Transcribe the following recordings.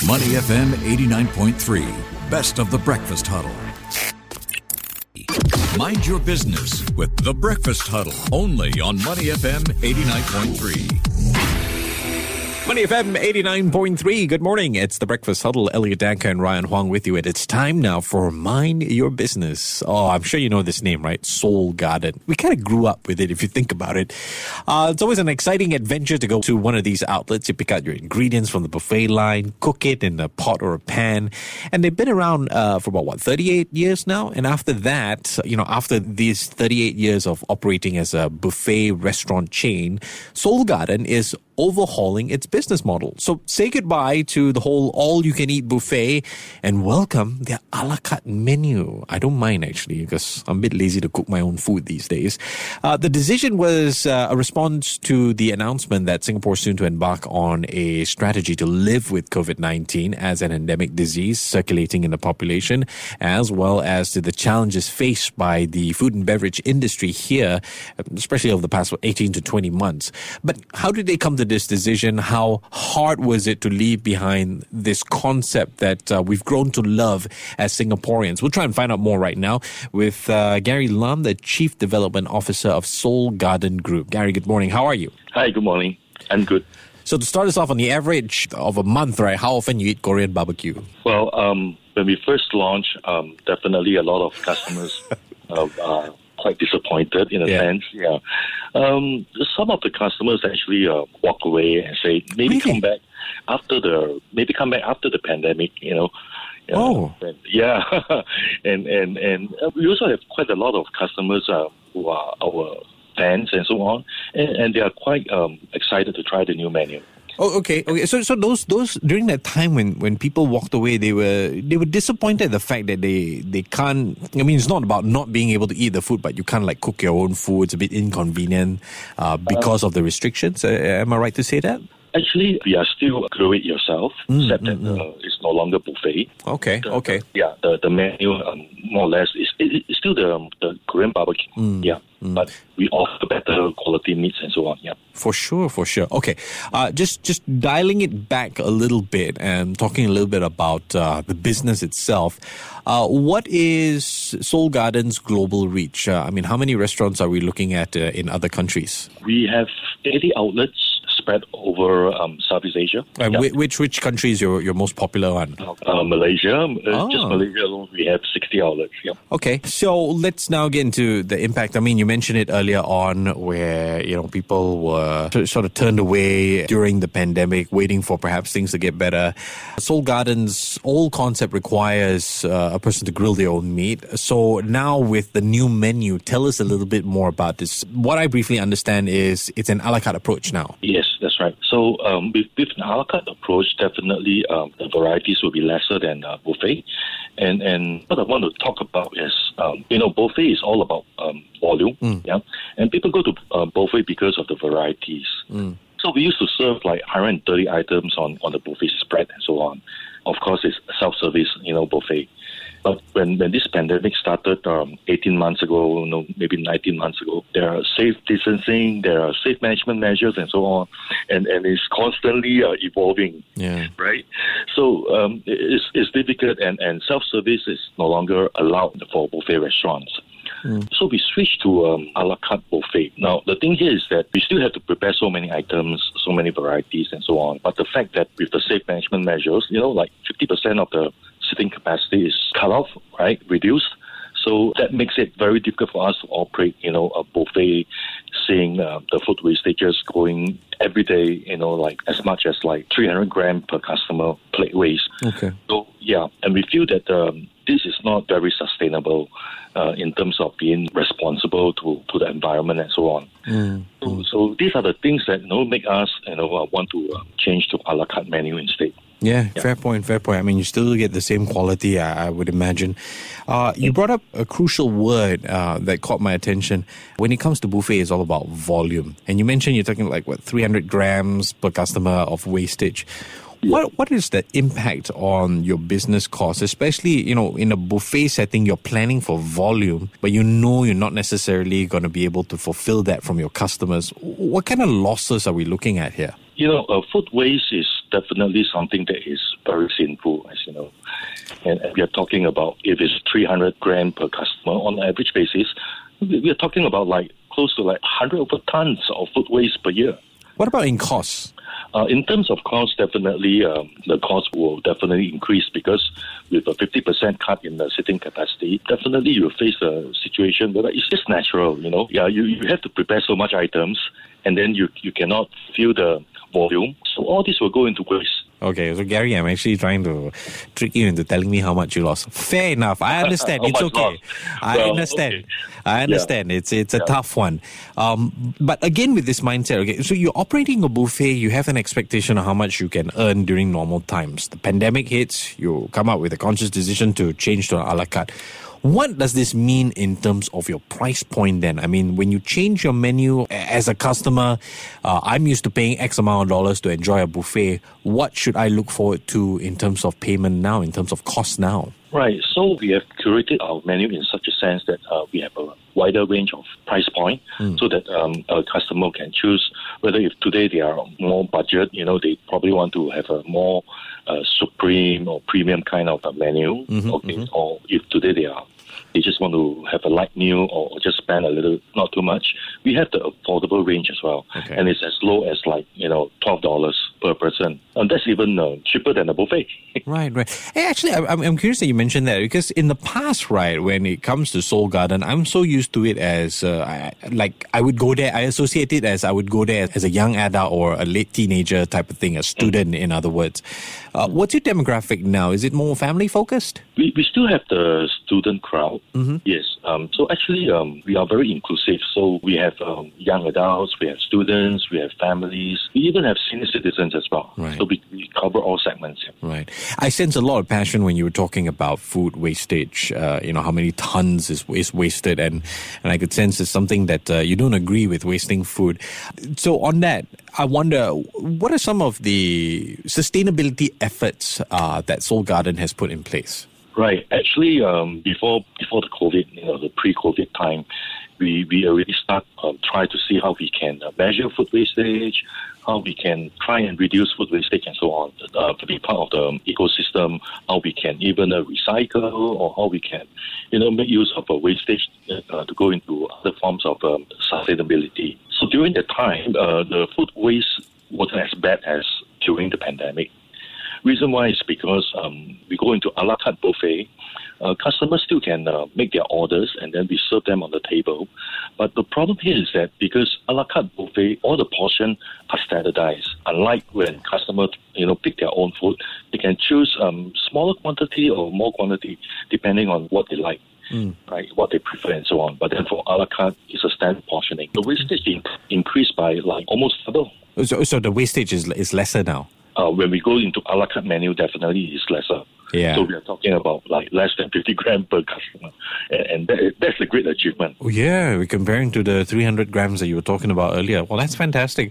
Money FM 89.3, best of the breakfast huddle. Mind your business with the breakfast huddle, only on Money FM 89.3. Money FM 89.3. Good morning. It's the Breakfast Huddle. Elliot Danker and Ryan Huang with you. And it's time now for Mind Your Business. Oh, I'm sure you know this name, right? Seoul Garden. We kind of grew up with it if you think about it. It's always an exciting adventure to go to one of these outlets. You pick out your ingredients from the buffet line, cook it in a pot or a pan. And they've been around for about, 38 years now? And after that, after these 38 years of operating as a buffet restaurant chain, Seoul Garden is overhauling its business model. So say goodbye to the whole all-you-can-eat buffet and welcome their a la carte menu. I don't mind, actually, because I'm a bit lazy to cook my own food these days. The decision was a response to the announcement that Singapore is soon to embark on a strategy to live with COVID-19 as an endemic disease circulating in the population, as well as to the challenges faced by the food and beverage industry here, especially over the past 18 to 20 months. But how did they come to this decision? How hard was it to leave behind this concept that we've grown to love as Singaporeans? We'll try and find out more right now with Gary Lam, the Chief Development Officer of Seoul Garden Group. Gary, good morning. How are you? Hi, good morning. I'm good. So to start us off, on the average of a month, right, how often you eat Korean barbecue? Well, when we first launched, definitely a lot of customers are quite disappointed in a sense. Yeah. Some of the customers actually walk away and say maybe come back after the pandemic. Oh. Yeah. and we also have quite a lot of customers who are our fans and so on, and they are quite excited to try the new menu. Oh, okay. So those during that time when people walked away, they were disappointed at the fact that they can't. I mean, it's not about not being able to eat the food, but you can't cook your own food. It's a bit inconvenient because of the restrictions. Am I right to say that? Actually, we are still do it yourself, except that it's no longer buffet. Okay. The menu more or less is still the Korean barbecue. But we offer better quality meats and so on. Yeah. For sure. Okay. Just dialing it back a little bit and talking a little bit about the business itself. What is Seoul Garden's global reach? I mean, how many restaurants are we looking at in other countries? We have 80 outlets spread over Southeast Asia. Which country is your most popular one? Malaysia. Just Malaysia alone, we have 60 outlets. Yeah. Okay, so let's now get into the impact. I mean, you mentioned it earlier on where people were sort of turned away during the pandemic, waiting for perhaps things to get better. Seoul Garden's whole concept requires a person to grill their own meat. So now with the new menu, tell us a little bit more about this. What I briefly understand is it's an a la carte approach now. Yes, that's right. So with an a la carte approach, definitely the varieties will be lesser than buffet. And what I want to talk about is, buffet is all about volume. Yeah, and people go to buffet because of the varieties. So we used to serve 130 items on the buffet spread and so on. Of course, it's self-service, buffet. But when this pandemic started 18 months ago, maybe 19 months ago, there are safe distancing, there are safe management measures and so on, and it's constantly evolving, right? So it's difficult, and self-service is no longer allowed for buffet restaurants. So we switched to a la carte buffet. Now, the thing here is that we still have to prepare so many items, so many varieties and so on. But the fact that with the safe management measures, 50% of the sitting capacity is cut off, right, reduced. So that makes it very difficult for us to operate, a buffet, seeing the food wastages going every day, as much as 300 grams per customer plate waste. Okay. So, and we feel that this is not very sustainable in terms of being responsible to the environment and so on. So these are the things that make us want to change to a la carte menu instead. Yeah, fair point. I mean, you still get the same quality, I would imagine. You brought up a crucial word that caught my attention. When it comes to buffet, it's all about volume. And you mentioned you're talking 300 grams per customer of wastage. What is the impact on your business costs, especially, in a buffet setting, you're planning for volume, but you're not necessarily going to be able to fulfill that from your customers. What kind of losses are we looking at here? Food waste is definitely something that is very sinful, as you know. And we are talking about, if it's 300 gram per customer on an average basis, we are talking about like close to like 100 over tons of food waste per year. What about in costs? In terms of cost, definitely the cost will definitely increase because with a 50% cut in the sitting capacity, definitely you'll face a situation where it's just natural, you know. Yeah, you have to prepare so much items and then you cannot fill the volume. So all this will go into waste. Okay, so Gary, I'm actually trying to trick you into telling me how much you lost. Fair enough. I understand. It's okay. I understand. Okay. I understand. Yeah. It's a tough one. But again, with this mindset, okay, so you're operating a buffet, you have an expectation of how much you can earn during normal times. The pandemic hits, you come up with a conscious decision to change to an a la carte. What does this mean in terms of your price point then? I mean, when you change your menu as a customer, I'm used to paying X amount of dollars to enjoy a buffet. What should I look forward to in terms of payment now, in terms of cost now? Right. So we have curated our menu in such a sense that we have a wider range of price point so that a customer can choose whether if today they are more budget, you know, they probably want to have a more supreme or premium kind of a menu. Or if today they just want to have a light meal or just spend a little, not too much. We have the affordable range as well. Okay. And it's as low as like, you know, $12 per person. And that's even cheaper than a buffet. Right. Hey, actually, I'm curious that you mentioned that because in the past, right, when it comes to Seoul Garden, I'm so used to it as, I would go there, I associate it as I would go there as a young adult or a late teenager type of thing, a student, in other words. What's your demographic now? Is it more family focused? We still have the student crowd. Yes. So actually, we are very inclusive. So we have young adults, we have students, we have families, we even have senior citizens as well. Right. So we cover all segments. Right. I sense a lot of passion when you were talking about food wastage, how many tons is wasted. And I could sense it's something that you don't agree with, wasting food. So on that, I wonder, what are some of the sustainability efforts that Seoul Garden has put in place? Right. Actually, before the COVID, the pre-COVID time, we already start try to see how we can measure food wastage, how we can try and reduce food wastage and so on, to be part of the ecosystem, how we can even recycle or how we can, make use of wastage to go into other forms of sustainability. So during that time, the food waste wasn't as bad as during the pandemic. Reason why is because we go into a la carte buffet. Customers still can make their orders and then we serve them on the table. But the problem here is that because a la carte buffet, all the portions are standardized. Unlike when customers, pick their own food, they can choose smaller quantity or more quantity depending on what they like. Right, what they prefer and so on. But then for a la carte, it's a standard portioning. The wastage increased by almost double. So the wastage is lesser now? When we go into a la carte menu, definitely it's lesser. Yeah. So we are talking about less than 50 grams per customer. And that's a great achievement. Oh, yeah, we're comparing to the 300 grams that you were talking about earlier. Well, that's fantastic.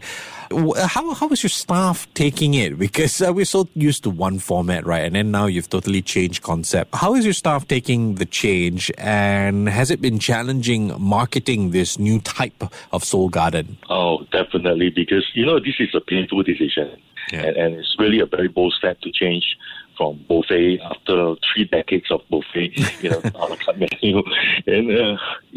How was your staff taking it? Because we're so used to one format, right? And then now you've totally changed concept. How is your staff taking the change? And has it been challenging marketing this new type of Seoul Garden? Oh, definitely. Because, this is a painful decision. Yeah. And it's really a very bold step to change from buffet after 3 decades of buffet, a la carte menu. And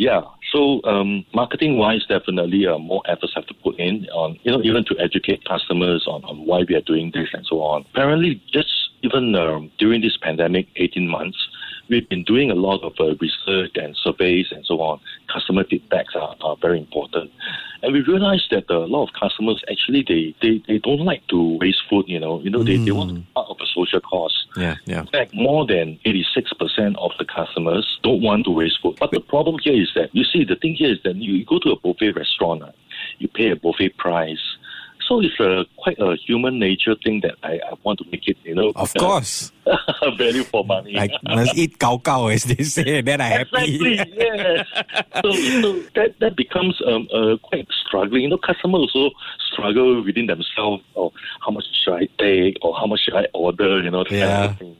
so marketing-wise, definitely more efforts have to put in on, even to educate customers on why we are doing this and so on. Apparently, just even during this pandemic, 18 months, we've been doing a lot of research and surveys and so on. Customer feedbacks are very important. And we realized that a lot of customers actually, they don't like to waste food, they want to be part of a social cause. Yeah. In fact, more than 86% of the customers don't want to waste food. But the problem here is that, the thing here is that you go to a buffet restaurant, you pay a buffet price. So it's quite a human nature thing that I want to make it, Of course. value for money. Like, must eat cow as they say, then I happy. Exactly, yes. So that becomes quite struggling. Customers also struggle within themselves, or how much should I take, or how much should I order, that kind of thing.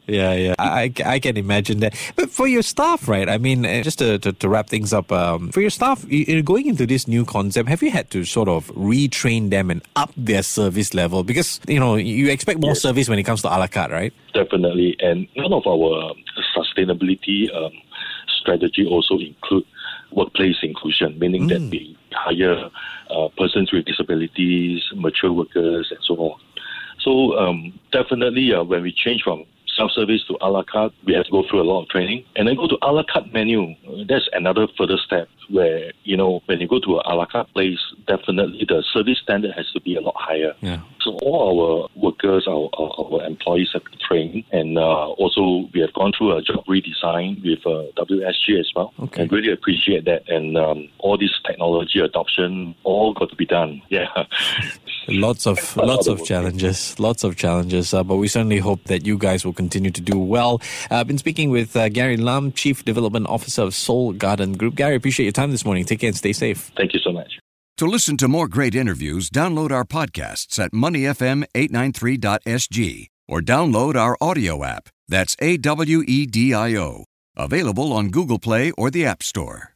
Yeah. I can imagine that. But for your staff, right? I mean, just to wrap things up, for your staff, going into this new concept, have you had to sort of retrain them and up their service level? Because, you expect more service when it comes to a la carte, right? Definitely. And none of our sustainability strategy also include workplace inclusion, meaning that we hire persons with disabilities, mature workers, and so on. So definitely when we change from self-service to a la carte, we have to go through a lot of training. And then go to a la carte menu. That's another further step where, when you go to a la carte place, definitely the service standard has to be a lot higher. Yeah. So all our workers, our employees have been trained. And also we have gone through a job redesign with WSG as well. Okay. I really appreciate that. And all this technology adoption, all got to be done. Yeah. Lots of challenges, but we certainly hope that you guys will continue to do well. I've been speaking with Gary Lam, Chief Development Officer of Seoul Garden Group. Gary, appreciate your time this morning. Take care and stay safe. Thank you so much. To listen to more great interviews, download our podcasts at moneyfm893.sg or download our audio app. That's AWEDIO. Available on Google Play or the App Store.